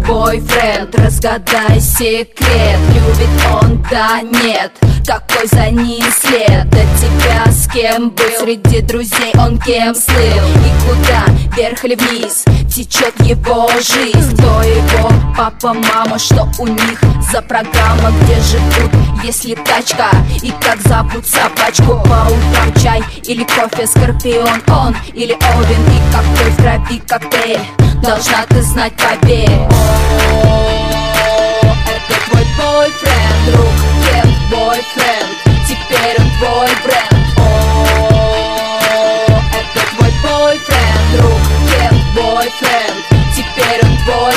бойфренд, разгадай секрет. Любит он, да нет, какой за ним след? До тебя с кем был? Среди друзей он кем слыл? И куда, вверх или вниз, течет его жизнь? Кто его папа, мама, что у них за программа? Где живут, если тачка? И как зовут собачку? По утрам чай или кофе, скорпион он или Овен? И какой в крови коктейль? Должна ты знать, поверь. Это твой бойфренд, друг, кент, бойфренд. Теперь он твой бренд. Это твой бойфренд, друг, кент, бойфренд. Теперь он твой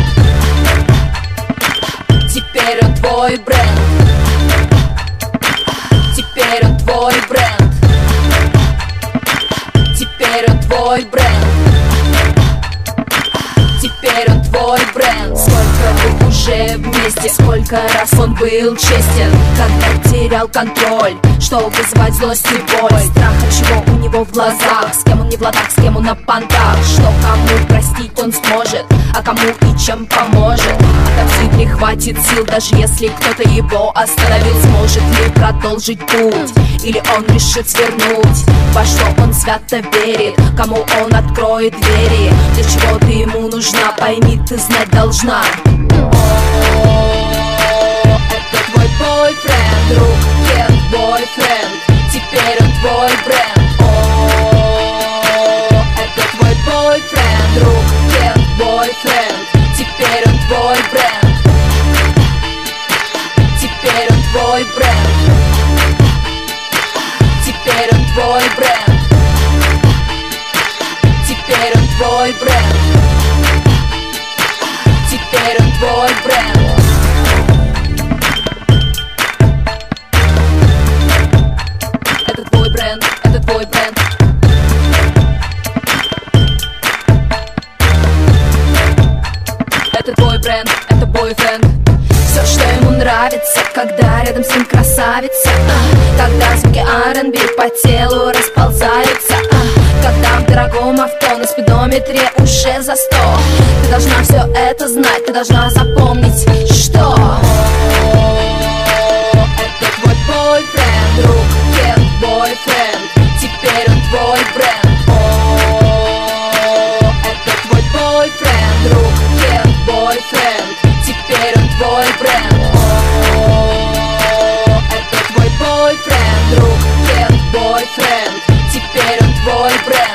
бренд. Теперь он твой бренд. Теперь он твой бренд. Теперь он твой бренд. Теперь он твой бренд. Сколько вы уже вместе, сколько раз он был честен, когда терял контроль, что вызвать злость и боль. Страх от чего у него в глазах, с кем он не в ладах, с кем он на понтах. Что кому простить он сможет, а кому и чем поможет. Отомстить не хватит сил, даже если кто-то его остановил. Сможет ли продолжить путь, или он решит свернуть? Во что он свято верит, кому он откроет двери? Для чего ты ему нужна, пойми, ты знать должна. Это твой бойфренд, друг, кент, бойфренд. Теперь он твой бренд. Это твой бойфренд, друг, кент, бойфренд. Теперь он твой бренд. Теперь он твой бренд. Теперь он твой бренд. Теперь он твой бренд. Теперь он твой бренд. Это твой бренд, это твой бренд. Это твой бренд, это бойфренд. Все, что ему нравится, когда рядом с ним красавица, когда звуки R&B по телу расползаются, когда в дорогом авто на спидометре уже за 100. Ты должна все это знать, ты должна запомнить, что это твой бойфренд, друг, кент, бойфренд. Теперь он твой бренд. Это твой бойфренд, друг, кент, бойфренд. Теперь он твой бренд. Это твой бойфренд, друг, кент, бойфренд. Теперь он твой бренд.